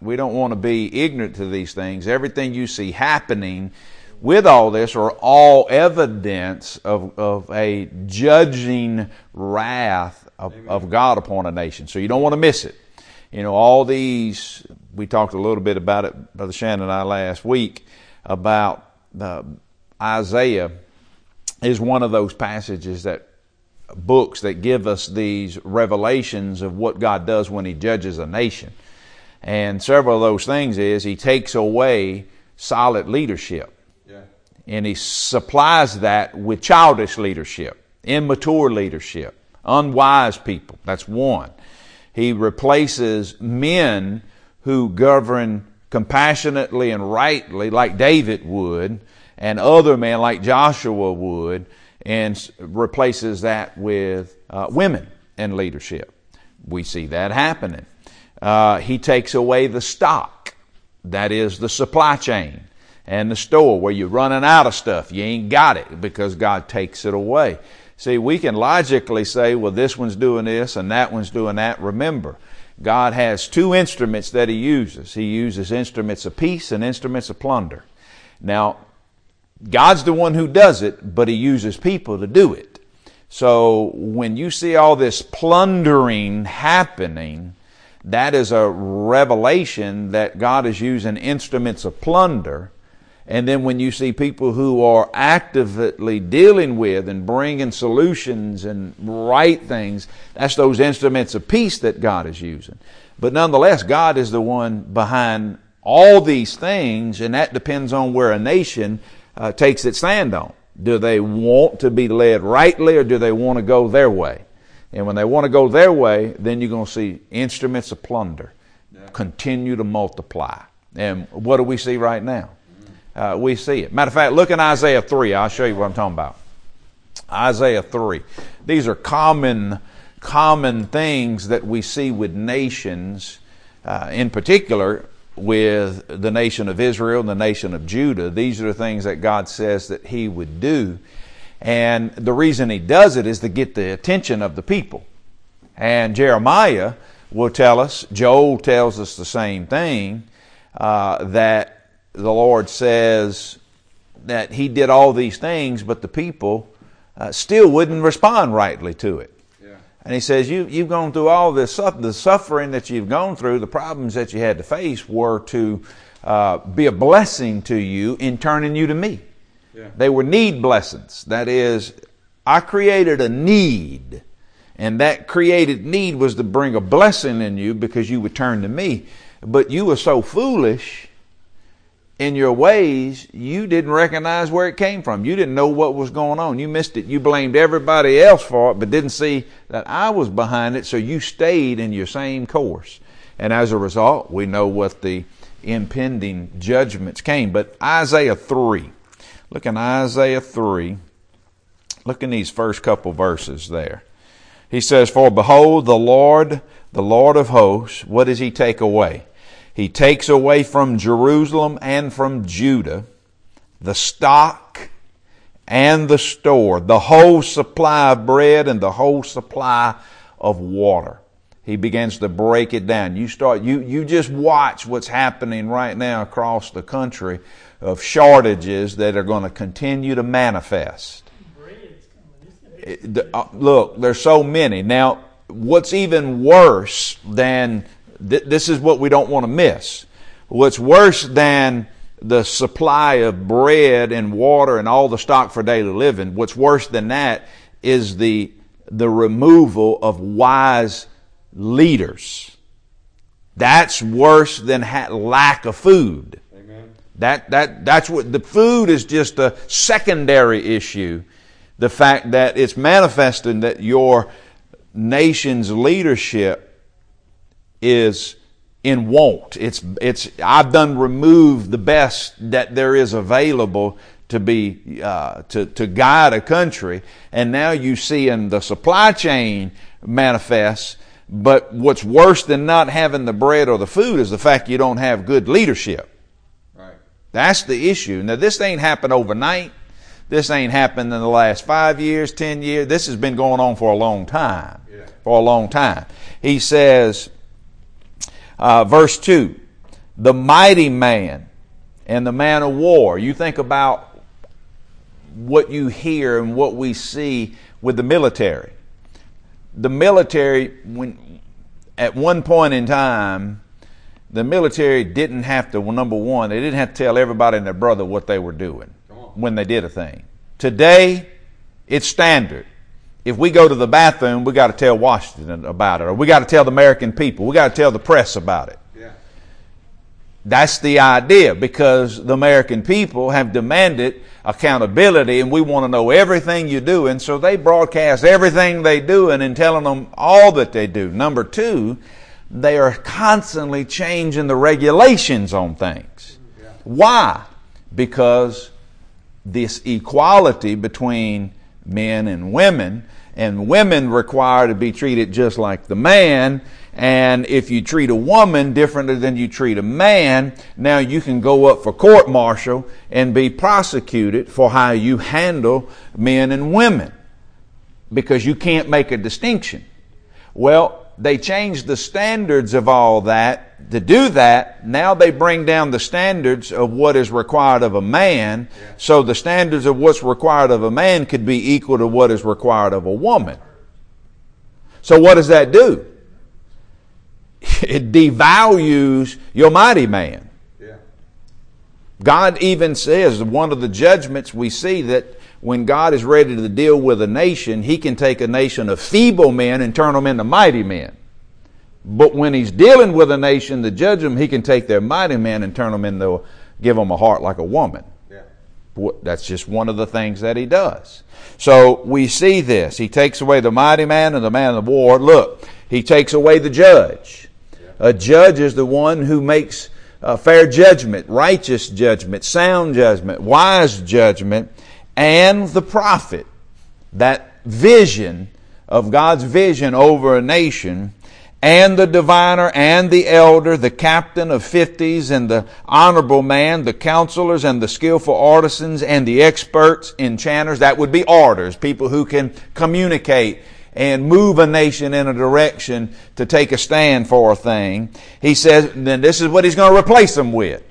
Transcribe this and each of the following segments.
We don't want to be ignorant to these things. Everything you see happening with all this are all evidence of a judging wrath of God upon a nation. So you don't want to miss it. You know, all these, we talked a little bit about it, Brother Shannon and I last week, about Isaiah is one of those passages books that give us these revelations of what God does when He judges a nation. And several of those things is He takes away solid leadership. Yeah. And He supplies that with childish leadership, immature leadership, unwise people. That's one. He replaces men who govern compassionately and rightly like David would, and other men like Joshua would, and replaces that with women in leadership. We see that happening. He takes away the stock, that is the supply chain, and the store where you're running out of stuff. You ain't got it because God takes it away. See, we can logically say, well, this one's doing this and that one's doing that. Remember, God has two instruments that He uses. He uses instruments of peace and instruments of plunder. Now, God's the one who does it, but He uses people to do it. So when you see all this plundering happening, that is a revelation that God is using instruments of plunder. And then when you see people who are actively dealing with and bringing solutions and right things, that's those instruments of peace that God is using. But nonetheless, God is the one behind all these things, and that depends on where a nation takes its stand on. Do they want to be led rightly, or do they want to go their way? And when they want to go their way, then you're going to see instruments of plunder continue to multiply. And what do we see right now? We see it. Matter of fact, look in Isaiah 3. I'll show you what I'm talking about. Isaiah 3. These are common things that we see with nations, in particular with the nation of Israel and the nation of Judah. These are the things that God says that He would do. And the reason He does it is to get the attention of the people. And Jeremiah will tell us, Joel tells us the same thing, that the Lord says that He did all these things, but the people still wouldn't respond rightly to it. Yeah. And He says, you've gone through all this the suffering that you've gone through, the problems that you had to face were to be a blessing to you in turning you to me. Yeah. They were need blessings. That is, I created a need, and that created need was to bring a blessing in you because you would turn to me. But you were so foolish in your ways, you didn't recognize where it came from. You didn't know what was going on. You missed it. You blamed everybody else for it, but didn't see that I was behind it, so you stayed in your same course. And as a result, we know what the impending judgments came. But Isaiah 3. Look in Isaiah 3. Look in these first couple verses there. He says, "For behold, the Lord of hosts, what does He take away? He takes away from Jerusalem and from Judah the stock and the store, the whole supply of bread and the whole supply of water." He begins to break it down. You just watch what's happening right now across the country of shortages that are going to continue to manifest. Look, there's so many. Now, what's even worse than this is what we don't want to miss. What's worse than the supply of bread and water and all the stock for daily living, what's worse than that is the removal of wise leaders. That's worse than lack of food. Amen. That's what the food is, just a secondary issue. The fact that it's manifesting that your nation's leadership is in want. I've done removed the best that there is available to be to guide a country, and now you see in the supply chain manifest. But what's worse than not having the bread or the food is the fact you don't have good leadership. Right. That's the issue. Now, this ain't happened overnight. This ain't happened in the last 5 years, 10 years. This has been going on for a long time. Yeah. For a long time. He says, verse 2, the mighty man and the man of war. You think about what you hear and what we see with the military. The military, at one point in time, the military didn't have to, well, number one, they didn't have to tell everybody and their brother what they were doing when they did a thing. Today, it's standard. If we go to the bathroom, we got to tell Washington about it, or we got to tell the American people. We got to tell the press about it. Yeah. That's the idea, because the American people have demanded accountability, and we want to know everything you do, and so they broadcast everything they do and telling them all that they do. Number two, they are constantly changing the regulations on things. Yeah. Why? Because this equality between men and women require to be treated just like the man, and if you treat a woman differently than you treat a man, now you can go up for court-martial and be prosecuted for how you handle men and women, because you can't make a distinction. Well, they changed the standards of all that. To do that, now they bring down the standards of what is required of a man, so the standards of what's required of a man could be equal to what is required of a woman. So what does that do? It devalues your mighty man. Yeah. God even says, one of the judgments we see, that when God is ready to deal with a nation, He can take a nation of feeble men and turn them into mighty men. But when He's dealing with a nation to judge them, He can take their mighty men and turn them into, give them a heart like a woman. Yeah. That's just one of the things that He does. So we see this. He takes away the mighty man and the man of war. Look, He takes away the judge. Yeah. A judge is the one who makes fair judgment, righteous judgment, sound judgment, wise judgment, and the prophet. That vision of God's vision over a nation, and the diviner and the elder, the captain of 50s and the honorable man, the counselors and the skillful artisans and the experts, enchanters. That would be orders, people who can communicate and move a nation in a direction to take a stand for a thing. He says, then this is what He's going to replace them with.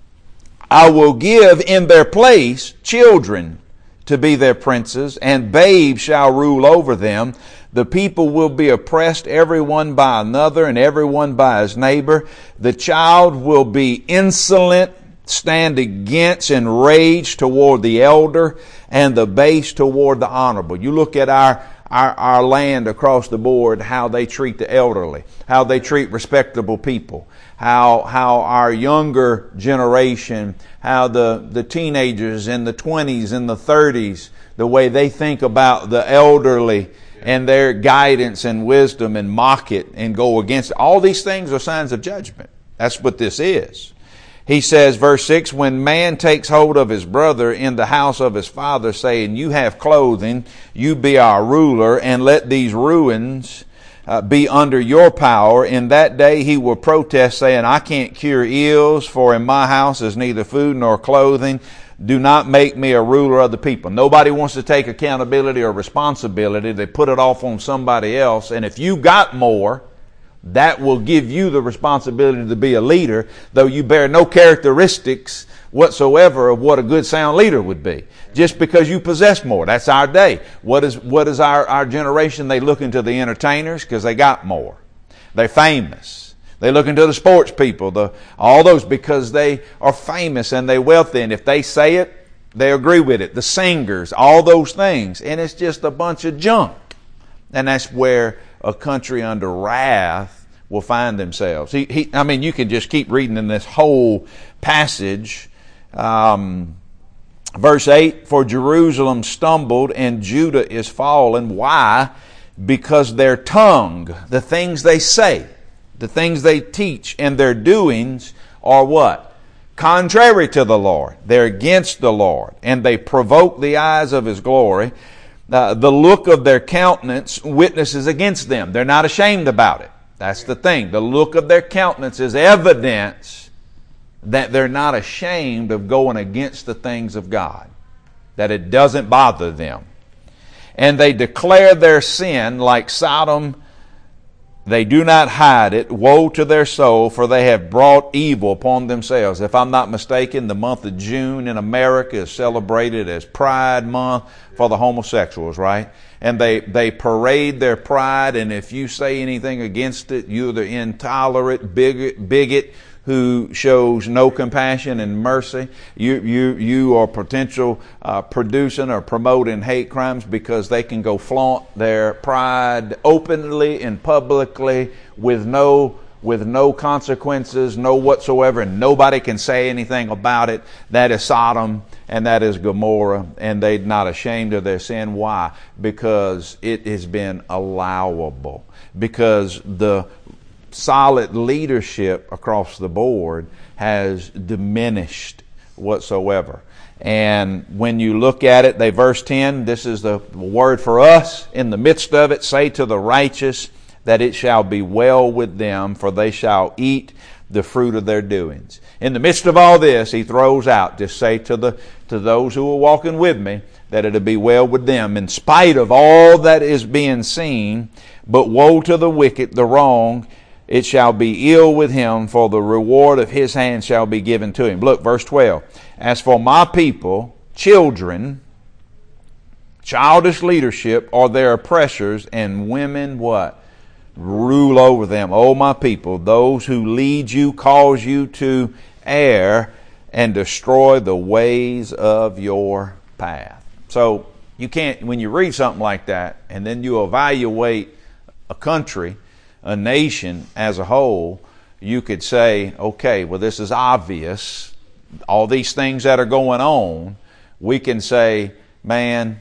I will give in their place children to be their princes, and babes shall rule over them. The people will be oppressed, everyone by another, and everyone by his neighbor. The child will be insolent, stand against and rage toward the elder, and the base toward the honorable. You look at our land across the board, how they treat the elderly, how they treat respectable people, how our younger generation, how the teenagers in the 20s and the 30s, the way they think about the elderly and their guidance and wisdom, and mock it and go against it. All these things are signs of judgment. That's what this is. He says, verse 6, when man takes hold of his brother in the house of his father, saying, you have clothing, you be our ruler, and let these ruins be under your power. In that day he will protest, saying, I can't cure ills, for in my house is neither food nor clothing. Do not make me a ruler of the people. Nobody wants to take accountability or responsibility. They put it off on somebody else. And if you got more, that will give you the responsibility to be a leader, though you bear no characteristics whatsoever of what a good sound leader would be. Just because you possess more. That's our day. What is our generation? They look into the entertainers because they got more. They're famous. They look into the sports people, all those, because they are famous and they're wealthy. And if they say it, they agree with it. The singers, all those things. And it's just a bunch of junk. And that's where a country under wrath will find themselves. You can just keep reading in this whole passage. Verse 8, for Jerusalem stumbled and Judah is fallen. Why? Because their tongue, the things they say, the things they teach, and their doings are what? Contrary to the Lord. They're against the Lord. And they provoke the eyes of His glory. The look of their countenance witnesses against them. They're not ashamed about it. That's the thing. The look of their countenance is evidence that they're not ashamed of going against the things of God. That it doesn't bother them. And they declare their sin like Sodom They do not hide it. Woe to their soul, for they have brought evil upon themselves. If I'm not mistaken, the month of June in America is celebrated as Pride Month for the homosexuals, right? And they parade their pride, and if you say anything against it, you're the intolerant bigot who shows no compassion and mercy. You are potential producing or promoting hate crimes because they can go flaunt their pride openly and publicly with no consequences, no whatsoever, and nobody can say anything about it. That is Sodom and that is Gomorrah, and they're not ashamed of their sin. Why? Because it has been allowable. Because the solid leadership across the board has diminished whatsoever. And when you look at it, verse 10, this is the word for us. In the midst of it, say to the righteous that it shall be well with them, for they shall eat the fruit of their doings. In the midst of all this, he throws out, just say to those who are walking with me, that it'll be well with them in spite of all that is being seen. But woe to the wicked, the wrong, it shall be ill with him, for the reward of his hand shall be given to him. Look, verse 12. As for my people, children, childish leadership are their oppressors, and women what? Rule over them. O my people, those who lead you cause you to err and destroy the ways of your path. So you can't, when you read something like that and then you evaluate a country, a nation as a whole, you could say, okay, well, this is obvious. All these things that are going on, we can say, man,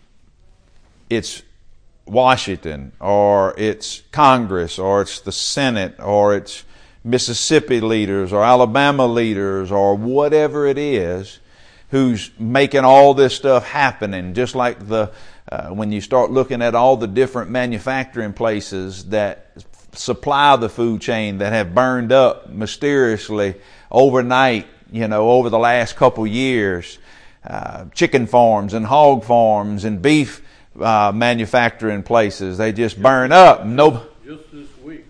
it's Washington, or it's Congress, or it's the Senate, or it's Mississippi leaders, or Alabama leaders, or whatever it is, who's making all this stuff happening. Just like when you start looking at all the different manufacturing places that supply the food chain that have burned up mysteriously overnight, over the last couple years, chicken farms and hog farms and beef manufacturing places, they just burn up. Just this week,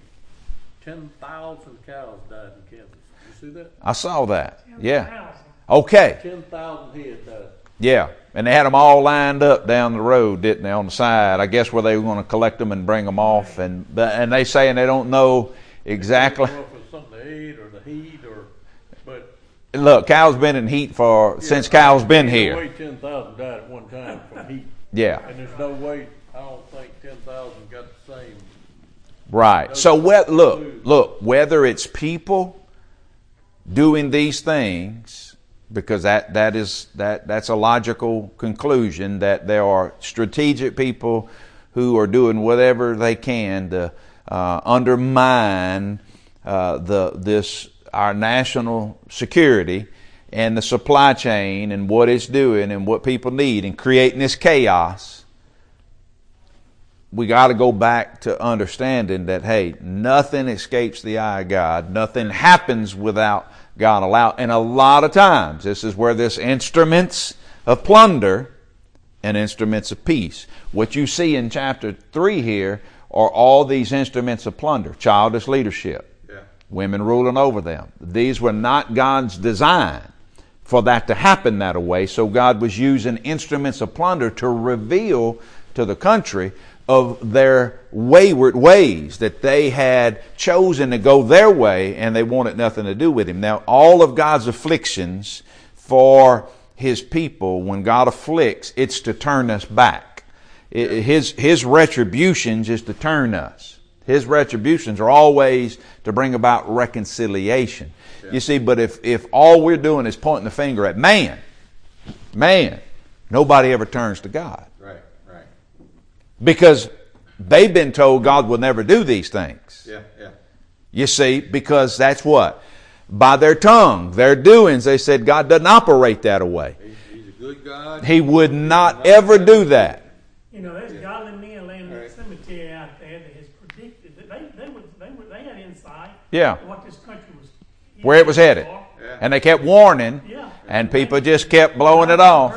10,000 cows died in Kansas. Did you see that? I saw that. Yeah. Okay. 10,000 head died. Yeah. And they had them all lined up down the road, didn't they, on the side? I guess where they were going to collect them and bring them off. And they saying they don't know exactly. If it's something to eat or the heat but look, cows been in heat since cows been here. There's no way 10,000 died at one time from heat. Yeah. And there's no way, I don't think 10,000 got the same. Right. So look, whether it's people doing these things, because that's a logical conclusion, that there are strategic people who are doing whatever they can to undermine our national security and the supply chain and what it's doing and what people need and creating this chaos. We got to go back to understanding that, hey, nothing escapes the eye of God. Nothing happens without God allowed. And a lot of times, this is where this instruments of plunder and instruments of peace. What you see in chapter 3 here are all these instruments of plunder. Childish leadership. Yeah. Women ruling over them. These were not God's design for that to happen that way. So God was using instruments of plunder to reveal to the country of their wayward ways, that they had chosen to go their way and they wanted nothing to do with him. Now, all of God's afflictions for his people, when God afflicts, it's to turn us back. His retributions is to turn us. His retributions are always to bring about reconciliation. Yeah. You see, but if all we're doing is pointing the finger at man, nobody ever turns to God. Because they've been told God will never do these things. Yeah. You see, because that's what? By their tongue, their doings, they said God doesn't operate that way. He's a good God. He would not ever do that. There's godly men laying in the cemetery out there that has predicted that they had insight into what this country was, where it was headed. Yeah. And they kept warning, and people just kept blowing it off.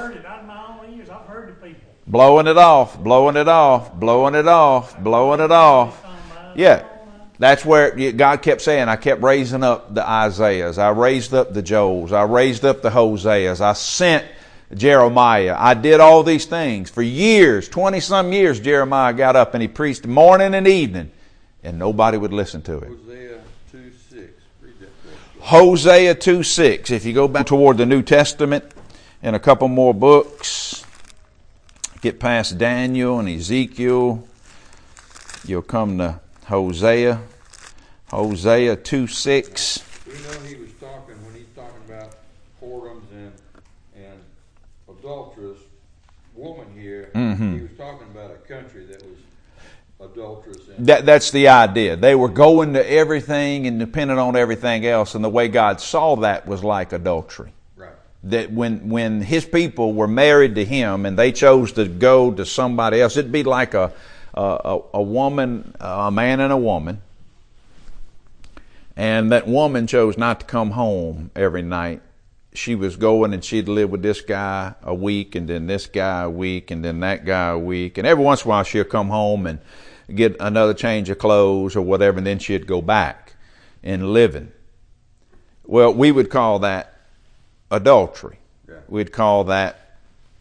Blowing it off. Yeah. That's where God kept saying, I kept raising up the Isaiahs. I raised up the Joels. I raised up the Hoseas. I sent Jeremiah. I did all these things. For years, 20-some years, Jeremiah got up and he preached morning and evening, and nobody would listen to him. Hosea 2:6. Read that for us. Hosea 2:6. If you go back toward the New Testament and a couple more books, get past Daniel and Ezekiel, you'll come to Hosea. Hosea 2:6. We know he was talking, when he's talking about whoredoms and adulterous woman here, he was talking about a country that was adulterous. That's the idea. They were going to everything and depending on everything else, and the way God saw that was like adultery. Right. That when his people were married to him and they chose to go to somebody else, it'd be like a woman, a man and a woman, and that woman chose not to come home every night. She was going and she'd live with this guy a week, and then this guy a week, and then that guy a week, and every once in a while she'll come home and get another change of clothes or whatever, and then she'd go back and living. Well, we would call that adultery. Yeah. We'd call that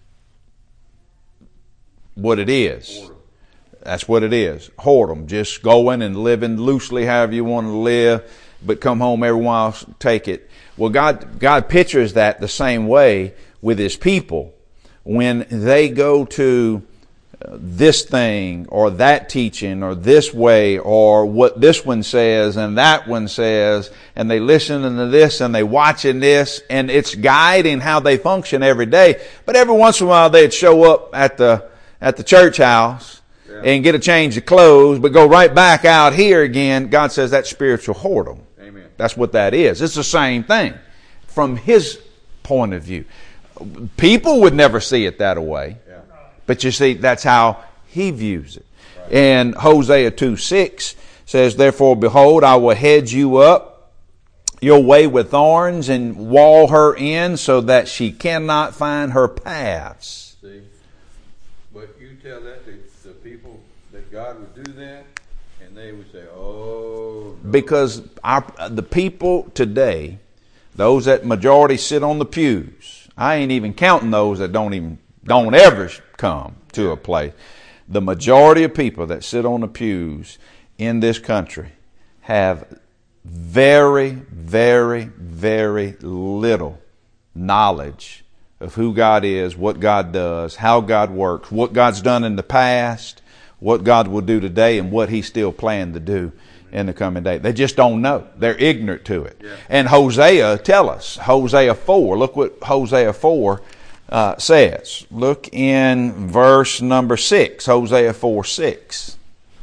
what it is. Whoredom. That's what it is. Whoredom. Just going and living loosely however you want to live, but come home every while, take it. Well, God pictures that the same way with his people. When they go to this thing or that teaching or this way or what this one says and that one says, and they listen to this and they watching this, and it's guiding how they function every day. But every once in a while they'd show up at the church house and get a change of clothes, but go right back out here again. God says that's spiritual whoredom. Amen. That's what that is. It's the same thing from his point of view. People would never see it that way. Yeah. But you see, that's how he views it. Right. And Hosea 2:6 says, therefore, behold, I will hedge you up your way with thorns and wall her in so that she cannot find her paths. See? But you tell that to the people that God would do that, and they would say, oh, no. Because the people today, those that majority sit on the pews, I ain't even counting those that don't ever come to a place. The majority of people that sit on the pews in this country have very, very, very little knowledge of who God is, what God does, how God works, what God's done in the past, what God will do today, and what He's still planning to do in the coming day. They just don't know. They're ignorant to it. Yeah. And Hosea tell us, Hosea 4, look what Hosea 4 says. Look in verse number 6, Hosea 4:6.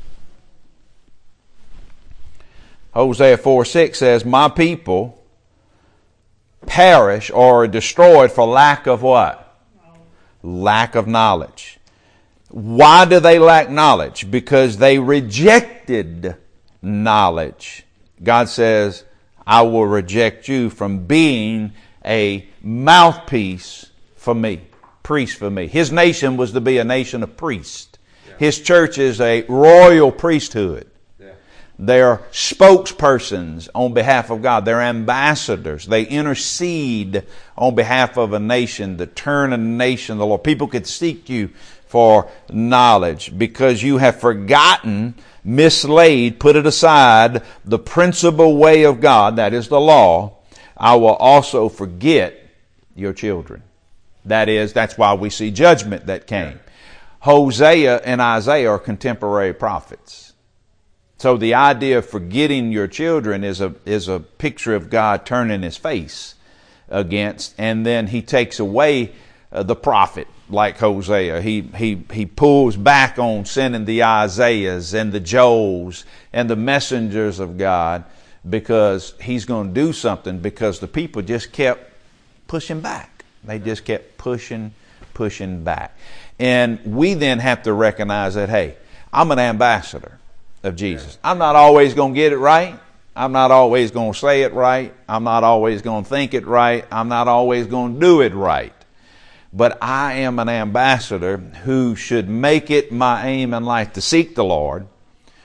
Hosea 4:6 says, my people perish or are destroyed for lack of what? Lack of knowledge. Why do they lack knowledge? Because they rejected knowledge. God says, I will reject you from being a mouthpiece for me, priest for me. His nation was to be a nation of priests. Yeah. His church is a royal priesthood. Yeah. They're spokespersons on behalf of God. They're ambassadors. They intercede on behalf of a nation to turn a nation to the Lord. People could seek you for knowledge because you have forgotten, mislaid, put it aside, the principal way of God, that is the law. I will also forget your children. That's why we see judgment that came. Hosea and Isaiah are contemporary prophets. So the idea of forgetting your children is a picture of God turning his face against, and then he takes away the prophet like Hosea. He pulls back on sending the Isaiahs and the Joels and the messengers of God because he's going to do something, because the people just kept pushing back. They just kept pushing back. And we then have to recognize that, hey, I'm an ambassador of Jesus. I'm not always going to get it right. I'm not always going to say it right. I'm not always going to think it right. I'm not always going to do it right. But I am an ambassador who should make it my aim in life to seek the Lord,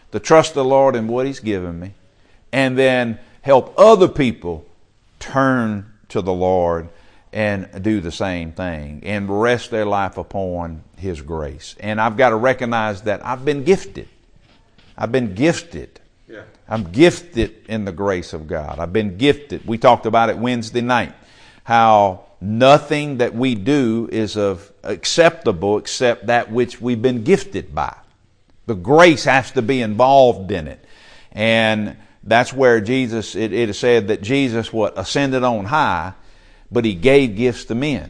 to trust the Lord in what He's given me, and then help other people turn to the Lord and do the same thing and rest their life upon His grace. And I've got to recognize that I've been gifted. I've been gifted. Yeah. I'm gifted in the grace of God. I've been gifted. We talked about it Wednesday night, how nothing that we do is of acceptable except that which we've been gifted by. The grace has to be involved in it. And that's where Jesus, it is said that Jesus ascended on high, but He gave gifts to men.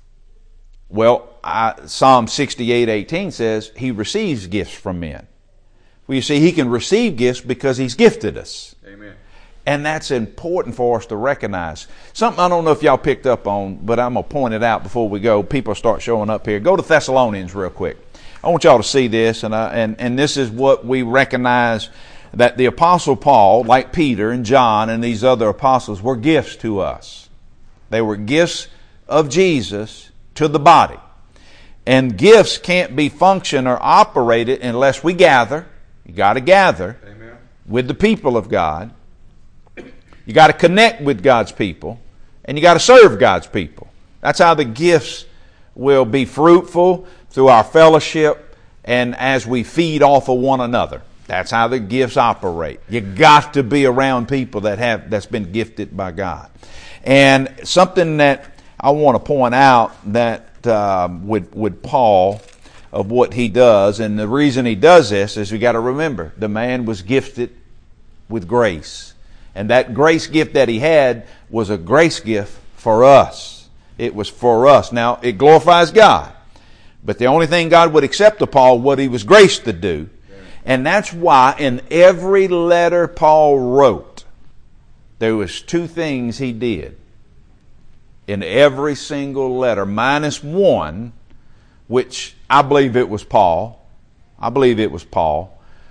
Well, Psalm 68:18 says He receives gifts from men. Well, you see, He can receive gifts because He's gifted us. Amen. And that's important for us to recognize. Something I don't know if y'all picked up on, but I'm going to point it out before we go. People start showing up here. Go to Thessalonians real quick. I want y'all to see this, and this is what we recognize, that the Apostle Paul, like Peter and John and these other apostles, were gifts to us. They were gifts of Jesus to the body. And gifts can't be functioned or operated unless we gather. You got to gather. Amen. With the people of God. You got to connect with God's people, and you got to serve God's people. That's how the gifts will be fruitful, through our fellowship and as we feed off of one another. That's how the gifts operate. You got to be around people that's been gifted by God. And something that I want to point out that with Paul, of what he does, and the reason he does this is we got to remember the man was gifted with grace. And that grace gift that he had was a grace gift for us. It was for us. Now, it glorifies God. But the only thing God would accept of Paul, what he was graced to do. And that's why in every letter Paul wrote, there was two things he did. In every single letter, minus one, which I believe it was Paul. I believe it was Paul.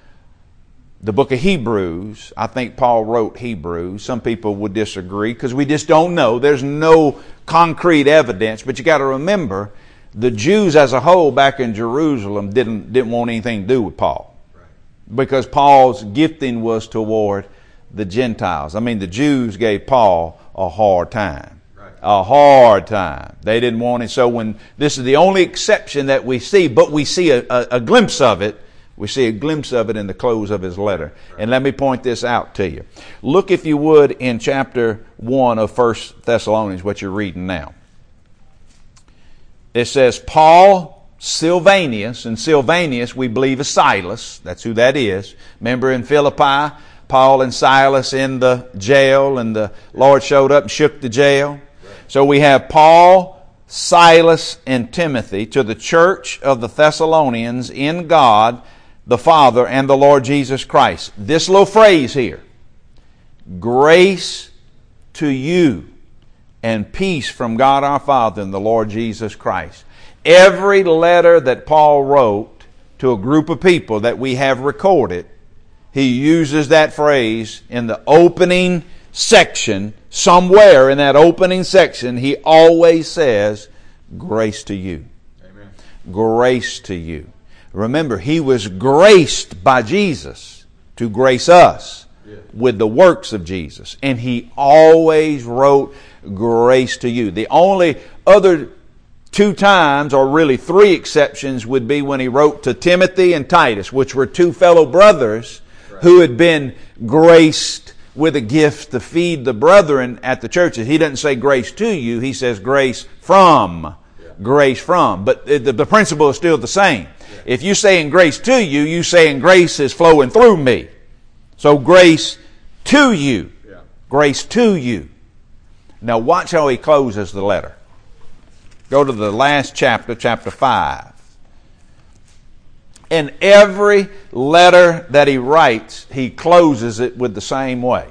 The book of Hebrews, I think Paul wrote Hebrews. Some people would disagree because we just don't know. There's no concrete evidence. But you got to remember, the Jews as a whole back in Jerusalem didn't want anything to do with Paul. Right. Because Paul's gifting was toward the Gentiles. I mean, the Jews gave Paul a hard time. Right. A hard time. They didn't want it. So when this is the only exception that we see, but we see a glimpse of it. We see a glimpse of it in the close of his letter. Right. And let me point this out to you. Look, if you would, in chapter 1 of 1 Thessalonians, what you're reading now. It says, Paul, Silvanus, and Silvanus we believe is Silas. That's who that is. Remember in Philippi, Paul and Silas in the jail, and the Lord showed up and shook the jail. Right. So we have Paul, Silas, and Timothy to the church of the Thessalonians in God, the Father, and the Lord Jesus Christ. This little phrase here, grace to you and peace from God our Father and the Lord Jesus Christ. Every letter that Paul wrote to a group of people that we have recorded, he uses that phrase in the opening section. Somewhere in that opening section, he always says, grace to you. Amen. Grace to you. Remember, he was graced by Jesus to grace us with the works of Jesus. And he always wrote grace to you. The only other 2 times, or really 3 exceptions, would be when he wrote to Timothy and Titus, which were 2 fellow brothers who had been graced with a gift to feed the brethren at the churches. He doesn't say grace to you, he says grace from. Grace from. But the principle is still the same. If you're saying grace to you, you're saying grace is flowing through me. So grace to you. Grace to you. Now watch how he closes the letter. Go to the last chapter, chapter 5. In every letter that he writes, he closes it with the same way.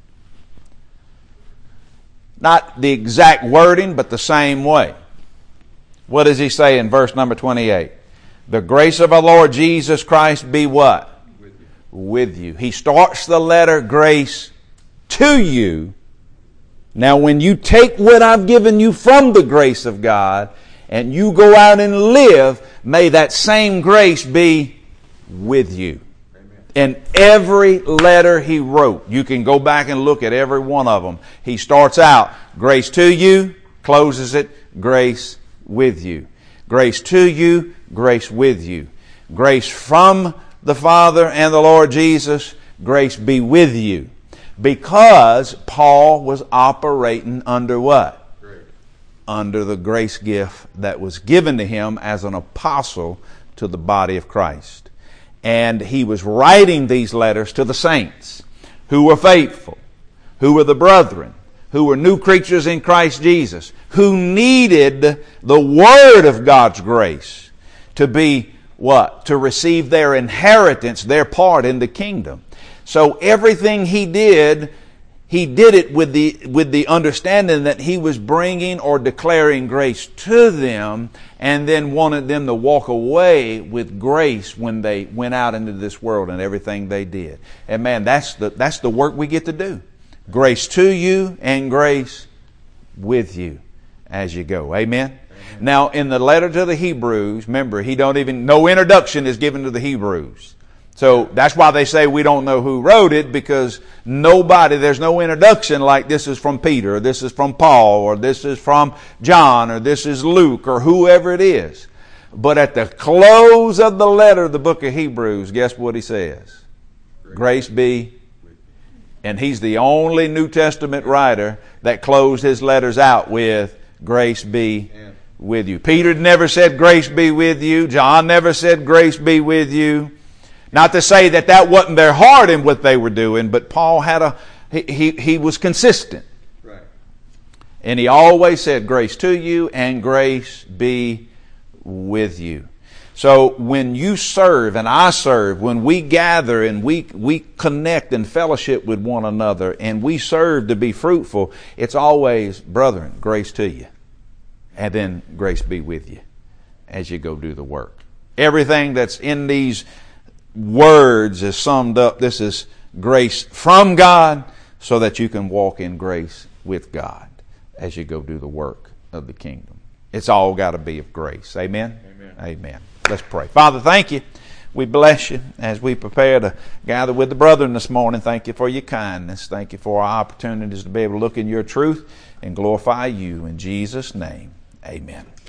Not the exact wording, but the same way. What does he say in verse number 28? The grace of our Lord Jesus Christ be what? With you. He starts the letter grace to you. Now when you take what I've given you from the grace of God and you go out and live, may that same grace be with you. Amen. In every letter he wrote, you can go back and look at every one of them. He starts out, grace to you, closes it, grace with you. Grace to you, grace with you. Grace from the Father and the Lord Jesus, grace be with you. Because Paul was operating under what? Grace. Under the grace gift that was given to him as an apostle to the body of Christ. And he was writing these letters to the saints who were faithful, who were the brethren, who were new creatures in Christ Jesus, who needed the word of God's grace to be what? To receive their inheritance, their part in the kingdom. So everything he did it with the understanding that he was bringing or declaring grace to them, and then wanted them to walk away with grace when they went out into this world and everything they did. And man, that's the work we get to do. Grace to you and grace with you as you go. Amen? Now, in the letter to the Hebrews, remember, no introduction is given to the Hebrews. So that's why they say we don't know who wrote it, because there's no introduction like this is from Peter, or this is from Paul, or this is from John, or this is Luke, or whoever it is. But at the close of the letter of the book of Hebrews, guess what he says? Grace be. And he's the only New Testament writer that closed his letters out with grace be with you. Peter never said grace be with you. John never said grace be with you. Not to say that wasn't their heart in what they were doing, but Paul he was consistent. Right. And he always said grace to you and grace be with you. So when you serve and I serve, when we gather and we connect and fellowship with one another and we serve to be fruitful, it's always, brethren, grace to you. And then grace be with you as you go do the work. Everything that's in these words is summed up. This is grace from God so that you can walk in grace with God as you go do the work of the kingdom. It's all got to be of grace. Amen? Amen. Amen. Let's pray. Father, thank you. We bless you as we prepare to gather with the brethren this morning. Thank you for your kindness. Thank you for our opportunities to be able to look in your truth and glorify you. In Jesus' name, amen.